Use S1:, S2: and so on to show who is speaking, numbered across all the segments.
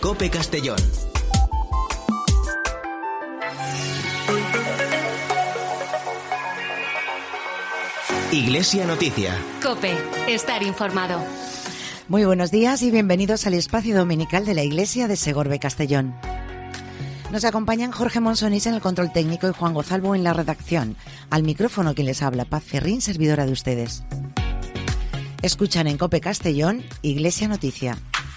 S1: COPE Castellón. Iglesia Noticia.
S2: COPE, estar informado.
S3: Muy buenos días y bienvenidos al espacio dominical de la Iglesia de Segorbe Castellón. Nos acompañan Jorge Monsonís en el control técnico y Juan Gozalvo en la redacción. Al micrófono quien les habla, Paz Ferrín, servidora de ustedes. Escuchan en COPE Castellón, Iglesia Noticia.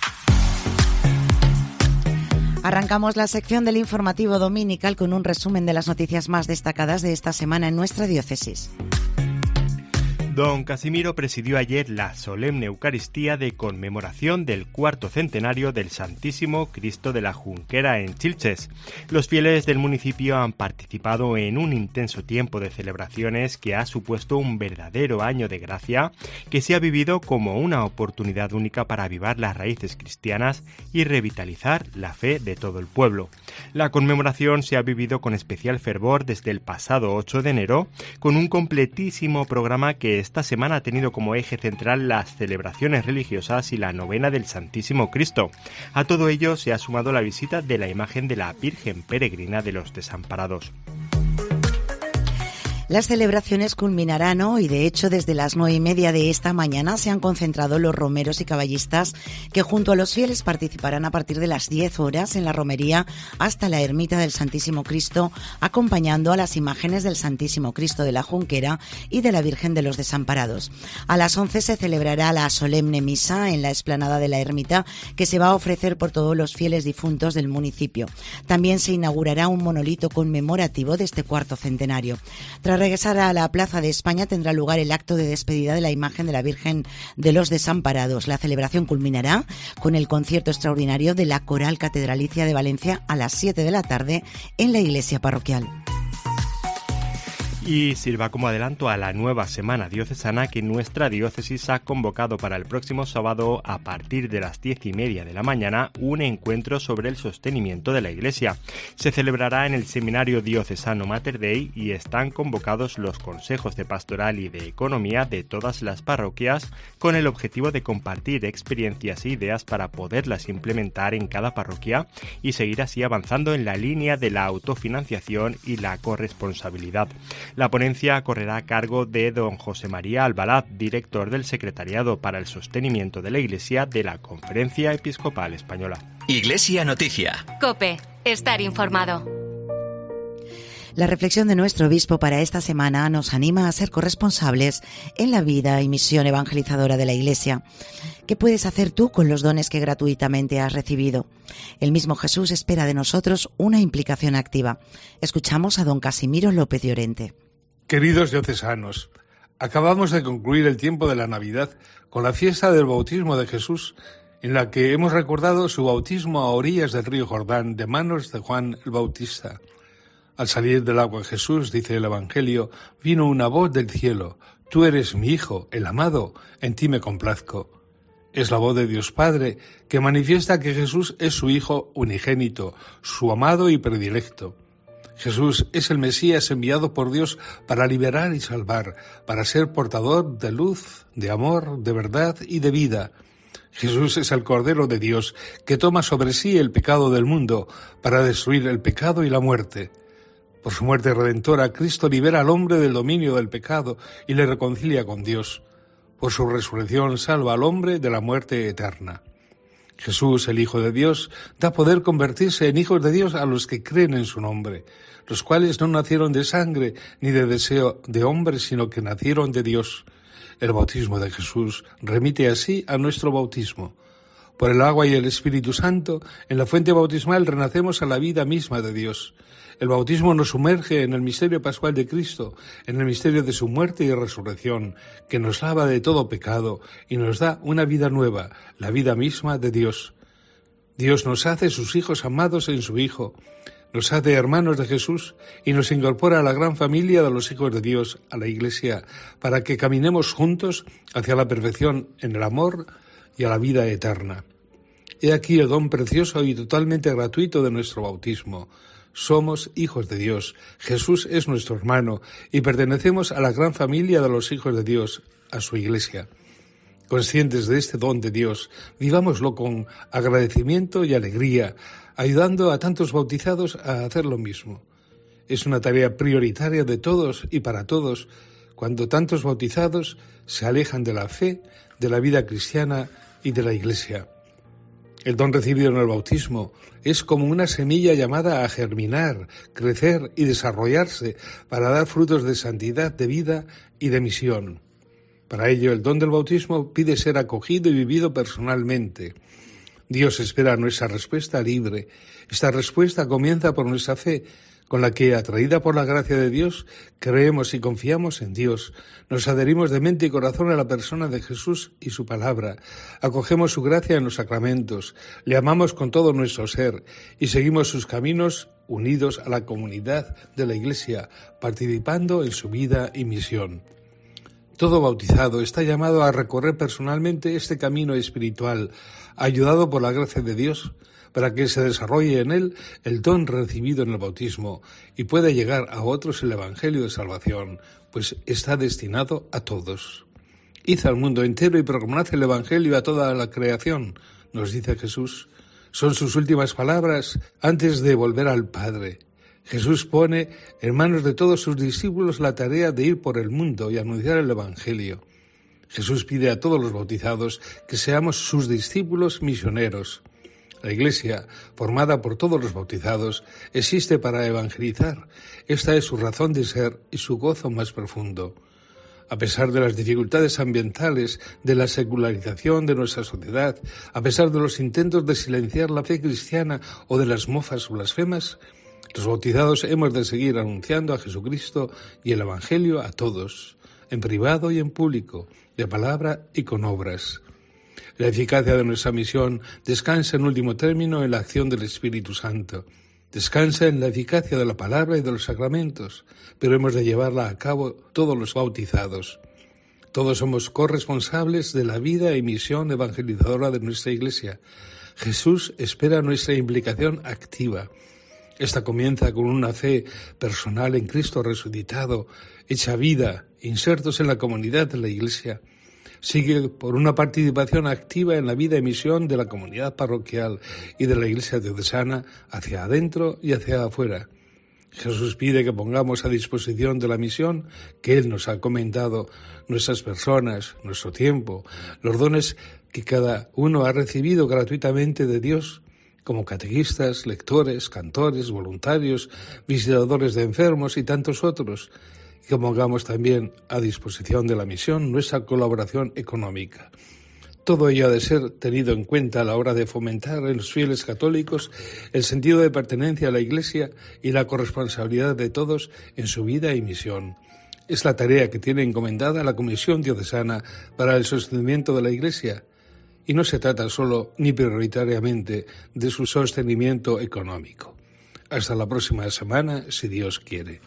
S3: Arrancamos la sección del informativo dominical con un resumen de las noticias más destacadas de esta semana en nuestra diócesis.
S4: Don Casimiro presidió ayer la solemne Eucaristía de conmemoración del cuarto centenario del Santísimo Cristo de la Junquera en Xilxes. Los fieles del municipio han participado en un intenso tiempo de celebraciones que ha supuesto un verdadero año de gracia que se ha vivido como una oportunidad única para avivar las raíces cristianas y revitalizar la fe de todo el pueblo. La conmemoración se ha vivido con especial fervor desde el pasado 8 de enero, con un completísimo programa que esta semana ha tenido como eje central las celebraciones religiosas y la novena del Santísimo Cristo. A todo ello se ha sumado la visita de la imagen de la Virgen Peregrina de los Desamparados.
S3: Las celebraciones culminarán hoy. De hecho, desde las 9:30 de esta mañana se han concentrado los romeros y caballistas que junto a los fieles participarán a partir de las 10 horas en la romería hasta la ermita del Santísimo Cristo, acompañando a las imágenes del Santísimo Cristo de la Junquera y de la Virgen de los Desamparados. A las 11 se celebrará la solemne misa en la explanada de la ermita que se va a ofrecer por todos los fieles difuntos del municipio. También se inaugurará un monolito conmemorativo de este cuarto centenario. Tras regresar a la Plaza de España tendrá lugar el acto de despedida de la imagen de la Virgen de los Desamparados. La celebración culminará con el concierto extraordinario de la Coral Catedralicia de Valencia a las 7 de la tarde en la iglesia parroquial.
S4: Y sirva como adelanto a la nueva semana diocesana que nuestra diócesis ha convocado para el próximo sábado a partir de las 10:30 de la mañana un encuentro sobre el sostenimiento de la Iglesia. Se celebrará en el Seminario Diocesano Mater Dei y están convocados los consejos de pastoral y de economía de todas las parroquias con el objetivo de compartir experiencias e ideas para poderlas implementar en cada parroquia y seguir así avanzando en la línea de la autofinanciación y la corresponsabilidad. La ponencia correrá a cargo de don José María Albalaz, director del Secretariado para el Sostenimiento de la Iglesia de la Conferencia Episcopal Española.
S1: Iglesia Noticia.
S2: COPE, estar informado.
S3: La reflexión de nuestro obispo para esta semana nos anima a ser corresponsables en la vida y misión evangelizadora de la Iglesia. ¿Qué puedes hacer tú con los dones que gratuitamente has recibido? El mismo Jesús espera de nosotros una implicación activa. Escuchamos a don Casimiro López Llorente.
S5: Queridos diocesanos, acabamos de concluir el tiempo de la Navidad con la fiesta del bautismo de Jesús, en la que hemos recordado su bautismo a orillas del río Jordán de manos de Juan el Bautista. Al salir del agua Jesús, dice el Evangelio, vino una voz del cielo: «Tú eres mi Hijo, el amado, en ti me complazco». Es la voz de Dios Padre que manifiesta que Jesús es su Hijo unigénito, su amado y predilecto. Jesús es el Mesías enviado por Dios para liberar y salvar, para ser portador de luz, de amor, de verdad y de vida. Jesús es el Cordero de Dios que toma sobre sí el pecado del mundo para destruir el pecado y la muerte. Por su muerte redentora, Cristo libera al hombre del dominio del pecado y le reconcilia con Dios. Por su resurrección salva al hombre de la muerte eterna. Jesús, el Hijo de Dios, da poder convertirse en hijos de Dios a los que creen en su nombre, los cuales no nacieron de sangre ni de deseo de hombre, sino que nacieron de Dios. El bautismo de Jesús remite así a nuestro bautismo. Por el agua y el Espíritu Santo, en la fuente bautismal renacemos a la vida misma de Dios. El bautismo nos sumerge en el misterio pascual de Cristo, en el misterio de su muerte y resurrección, que nos lava de todo pecado y nos da una vida nueva, la vida misma de Dios. Dios nos hace sus hijos amados en su Hijo, nos hace hermanos de Jesús y nos incorpora a la gran familia de los hijos de Dios, a la Iglesia, para que caminemos juntos hacia la perfección en el amor y a la vida eterna. He aquí el don precioso y totalmente gratuito de nuestro bautismo. Somos hijos de Dios, Jesús es nuestro hermano y pertenecemos a la gran familia de los hijos de Dios, a su Iglesia. Conscientes de este don de Dios, vivámoslo con agradecimiento y alegría, ayudando a tantos bautizados a hacer lo mismo. Es una tarea prioritaria de todos y para todos, cuando tantos bautizados se alejan de la fe, de la vida cristiana y de la Iglesia. El don recibido en el bautismo es como una semilla llamada a germinar, crecer y desarrollarse para dar frutos de santidad, de vida y de misión. Para ello, el don del bautismo pide ser acogido y vivido personalmente. Dios espera nuestra respuesta libre. Esta respuesta comienza por nuestra fe, con la que, atraída por la gracia de Dios, creemos y confiamos en Dios, nos adherimos de mente y corazón a la persona de Jesús y su palabra, acogemos su gracia en los sacramentos, le amamos con todo nuestro ser y seguimos sus caminos unidos a la comunidad de la Iglesia, participando en su vida y misión. Todo bautizado está llamado a recorrer personalmente este camino espiritual, ayudado por la gracia de Dios, para que se desarrolle en él el don recibido en el bautismo y pueda llegar a otros el Evangelio de salvación, pues está destinado a todos. Id al mundo entero y proclamad el Evangelio a toda la creación, nos dice Jesús. Son sus últimas palabras antes de volver al Padre. Jesús pone en manos de todos sus discípulos la tarea de ir por el mundo y anunciar el Evangelio. Jesús pide a todos los bautizados que seamos sus discípulos misioneros. La Iglesia, formada por todos los bautizados, existe para evangelizar. Esta es su razón de ser y su gozo más profundo. A pesar de las dificultades ambientales, de la secularización de nuestra sociedad, a pesar de los intentos de silenciar la fe cristiana o de las mofas blasfemas, los bautizados hemos de seguir anunciando a Jesucristo y el Evangelio a todos, en privado y en público, de palabra y con obras. La eficacia de nuestra misión descansa en último término en la acción del Espíritu Santo. Descansa en la eficacia de la palabra y de los sacramentos, pero hemos de llevarla a cabo todos los bautizados. Todos somos corresponsables de la vida y misión evangelizadora de nuestra Iglesia. Jesús espera nuestra implicación activa. Esta comienza con una fe personal en Cristo resucitado, hecha vida, insertos en la comunidad de la Iglesia. Sigue por una participación activa en la vida y misión de la comunidad parroquial y de la Iglesia diocesana hacia adentro y hacia afuera. Jesús pide que pongamos a disposición de la misión que Él nos ha encomendado nuestras personas, nuestro tiempo, los dones que cada uno ha recibido gratuitamente de Dios, como catequistas, lectores, cantores, voluntarios, visitadores de enfermos y tantos otros, y que pongamos también a disposición de la misión nuestra colaboración económica. Todo ello ha de ser tenido en cuenta a la hora de fomentar en los fieles católicos el sentido de pertenencia a la Iglesia y la corresponsabilidad de todos en su vida y misión. Es la tarea que tiene encomendada la Comisión Diocesana para el sostenimiento de la Iglesia, y no se trata solo ni prioritariamente de su sostenimiento económico. Hasta la próxima semana, si Dios quiere.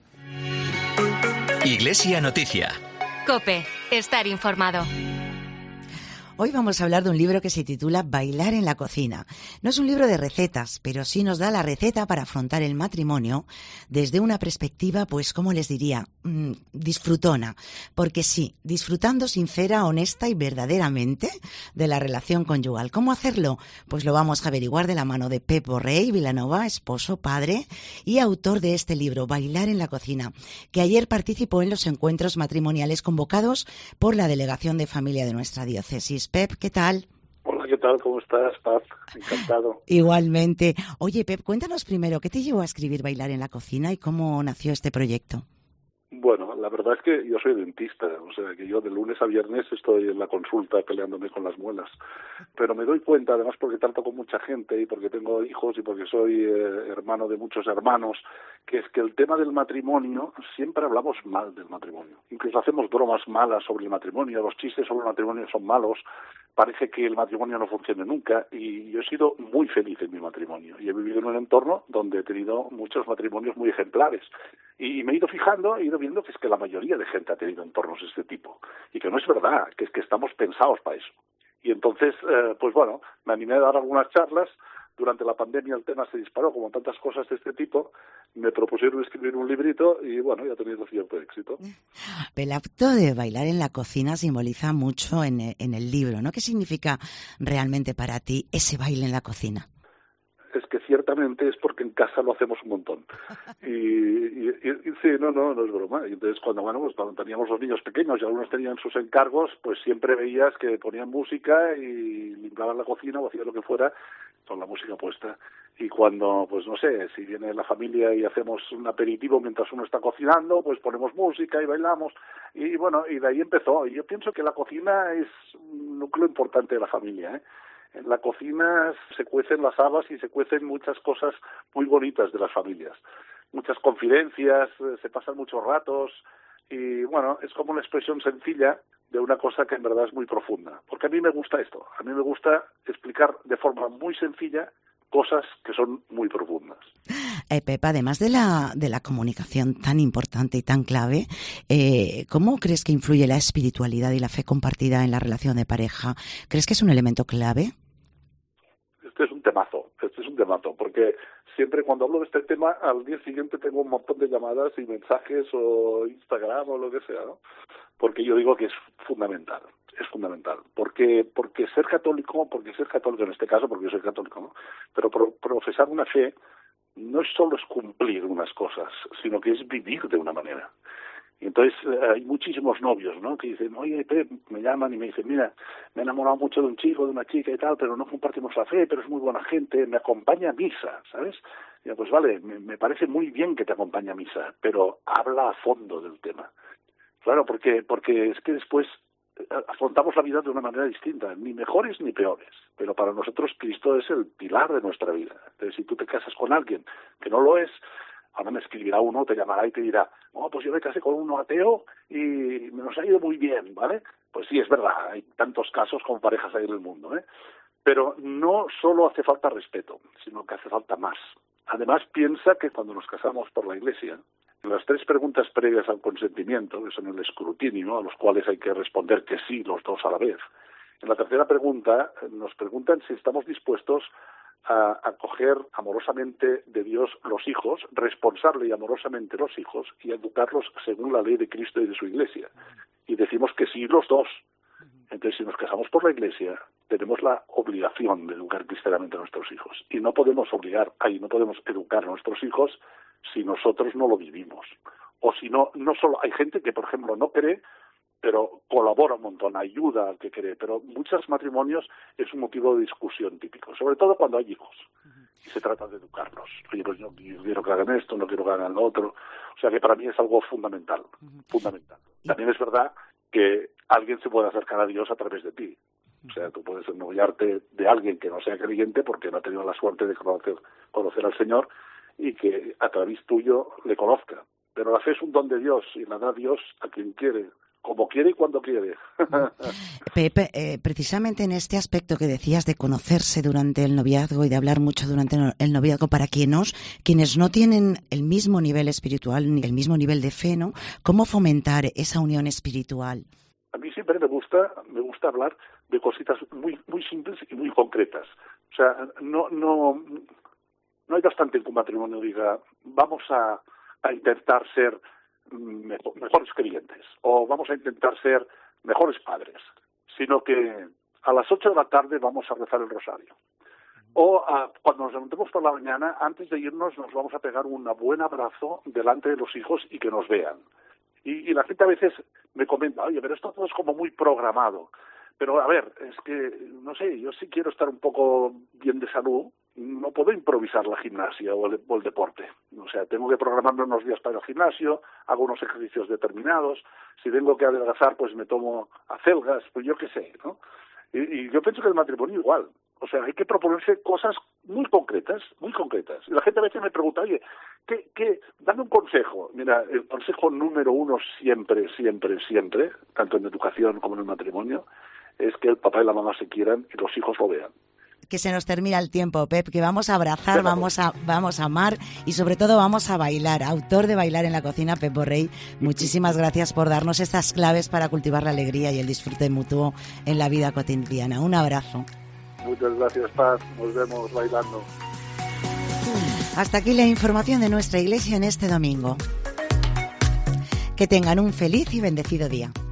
S1: Iglesia Noticia.
S2: COPE. Estar informado.
S3: Hoy vamos a hablar de un libro que se titula Bailar en la cocina. No es un libro de recetas, pero sí nos da la receta para afrontar el matrimonio desde una perspectiva, pues, ¿cómo les diría? Disfrutona. Porque sí, disfrutando sincera, honesta y verdaderamente de la relación conyugal. ¿Cómo hacerlo? Pues lo vamos a averiguar de la mano de Pep Borrell Vilanova, esposo, padre y autor de este libro, Bailar en la cocina, que ayer participó en los encuentros matrimoniales convocados por la Delegación de Familia de nuestra diócesis. Pep, ¿qué tal?
S6: Hola, ¿qué tal? ¿Cómo estás, Paz? Encantado.
S3: Igualmente. Oye, Pep, cuéntanos primero, ¿qué te llevó a escribir Bailar en la cocina y cómo nació este proyecto?
S6: Bueno, la verdad es que yo soy dentista, o sea que yo de lunes a viernes estoy en la consulta peleándome con las muelas, pero me doy cuenta, además porque trato con mucha gente y porque tengo hijos y porque soy hermano de muchos hermanos, que es que el tema del matrimonio, siempre hablamos mal del matrimonio, incluso hacemos bromas malas sobre el matrimonio, los chistes sobre el matrimonio son malos, parece que el matrimonio no funciona nunca, y yo he sido muy feliz en mi matrimonio y he vivido en un entorno donde he tenido muchos matrimonios muy ejemplares y me he ido fijando, he ido viendo que es que la mayoría de gente ha tenido entornos de este tipo y que no es verdad, que es que estamos pensados para eso. Y entonces, pues bueno, me animé a dar algunas charlas. Durante la pandemia el tema se disparó, como tantas cosas de este tipo. Me propusieron escribir un librito y bueno, ya ha tenido cierto éxito.
S3: El acto de bailar en la cocina simboliza mucho en el libro, ¿no? ¿Qué significa realmente para ti ese baile en la cocina?
S6: Es que ciertamente es porque en casa lo hacemos un montón. Y sí, no es broma. Y entonces cuando teníamos los niños pequeños y algunos tenían sus encargos, pues siempre veías que ponían música y limpiaban la cocina o hacían lo que fuera con la música puesta. Y cuando, pues no sé, si viene la familia y hacemos un aperitivo mientras uno está cocinando, pues ponemos música y bailamos. Y bueno, y de ahí empezó. Y yo pienso que la cocina es un núcleo importante de la familia, ¿eh? En la cocina se cuecen las habas y se cuecen muchas cosas muy bonitas de las familias. Muchas confidencias, se pasan muchos ratos y, bueno, es como una expresión sencilla de una cosa que en verdad es muy profunda. Porque a mí me gusta esto. A mí me gusta explicar de forma muy sencilla cosas que son muy profundas.
S3: Pepa, además de la comunicación tan importante y tan clave, ¿cómo crees que influye la espiritualidad y la fe compartida en la relación de pareja? ¿Crees que es un elemento clave?
S6: Este es un temazo, porque siempre cuando hablo de este tema, al día siguiente tengo un montón de llamadas y mensajes o Instagram o lo que sea, ¿no? Porque yo digo que es fundamental, porque ser católico en este caso, porque yo soy católico, ¿no? Pero profesar una fe no es solo cumplir unas cosas, sino que es vivir de una manera. Y entonces hay muchísimos novios, ¿no? Que dicen, oye, Pep, me llaman y me dicen, mira, me he enamorado mucho de un chico, de una chica y tal, pero no compartimos la fe, pero es muy buena gente, me acompaña a misa, ¿sabes? Y yo, pues vale, me parece muy bien que te acompañe a misa, pero habla a fondo del tema. Claro, porque es que después afrontamos la vida de una manera distinta, ni mejores ni peores, pero para nosotros Cristo es el pilar de nuestra vida. Entonces, si tú te casas con alguien que no lo es, ahora me escribirá uno, te llamará y te dirá, no, pues yo me casé con uno ateo y nos ha ido muy bien, ¿vale? Pues sí, es verdad, hay tantos casos con parejas ahí en el mundo, ¿eh? Pero no solo hace falta respeto, sino que hace falta más. Además, piensa que cuando nos casamos por la Iglesia, en las 3 preguntas previas al consentimiento, que son el escrutinio, a los cuales hay que responder que sí los dos a la vez, en la tercera pregunta nos preguntan si estamos dispuestos a acoger amorosamente de Dios los hijos, responsable y amorosamente los hijos, y educarlos según la ley de Cristo y de su Iglesia. Y decimos que sí los dos. Entonces, si nos casamos por la Iglesia, tenemos la obligación de educar cristianamente a nuestros hijos. Y no podemos educar a nuestros hijos si nosotros no lo vivimos. O si no solo hay gente que, por ejemplo, no cree, pero colabora un montón, ayuda al que cree. Pero muchos matrimonios es un motivo de discusión típico, sobre todo cuando hay hijos. Y se trata de educarlos. Oye, pues yo quiero que hagan esto, no quiero que hagan lo otro. O sea que para mí es algo fundamental. También es verdad que alguien se puede acercar a Dios a través de ti. O sea, tú puedes ennoviarte de alguien que no sea creyente porque no ha tenido la suerte de conocer al Señor y que a través tuyo le conozca. Pero la fe es un don de Dios y la da Dios a quien quiere, como quiere y cuando quiere.
S3: Pepe, precisamente en este aspecto que decías de conocerse durante el noviazgo y de hablar mucho durante el noviazgo para quienes no tienen el mismo nivel espiritual ni el mismo nivel de fe, ¿no? ¿Cómo fomentar esa unión espiritual?
S6: A mí siempre me gusta hablar de cositas muy muy simples y muy concretas. O sea, no hay bastante en que un matrimonio diga vamos a intentar ser mejores creyentes o vamos a intentar ser mejores padres, sino que a las 8 de la tarde vamos a rezar el rosario. O cuando nos levantemos por la mañana, antes de irnos, nos vamos a pegar un buen abrazo delante de los hijos y que nos vean. Y la gente a veces me comenta, oye, pero esto todo es como muy programado. Pero, a ver, es que, no sé, yo sí quiero estar un poco bien de salud, no puedo improvisar la gimnasia o el deporte. O sea, tengo que programarme unos días para ir al gimnasio, hago unos ejercicios determinados. Si tengo que adelgazar, pues me tomo acelgas, pues yo qué sé, ¿no? Y yo pienso que el matrimonio igual. O sea, hay que proponerse cosas muy concretas, muy concretas. Y la gente a veces me pregunta, oye, dame un consejo. Mira, el consejo número 1 siempre, tanto en educación como en el matrimonio, es que el papá y la mamá se quieran y los hijos lo vean.
S3: que se nos termina el tiempo, Pep, que vamos a abrazar, vamos a amar y sobre todo vamos a bailar. Autor de Bailar en la Cocina, Pep Borrell, muchísimas gracias por darnos estas claves para cultivar la alegría y el disfrute mutuo en la vida cotidiana. Un abrazo.
S6: Muchas gracias, Paz. Nos vemos bailando.
S3: Hasta aquí la información de nuestra iglesia en este domingo. Que tengan un feliz y bendecido día.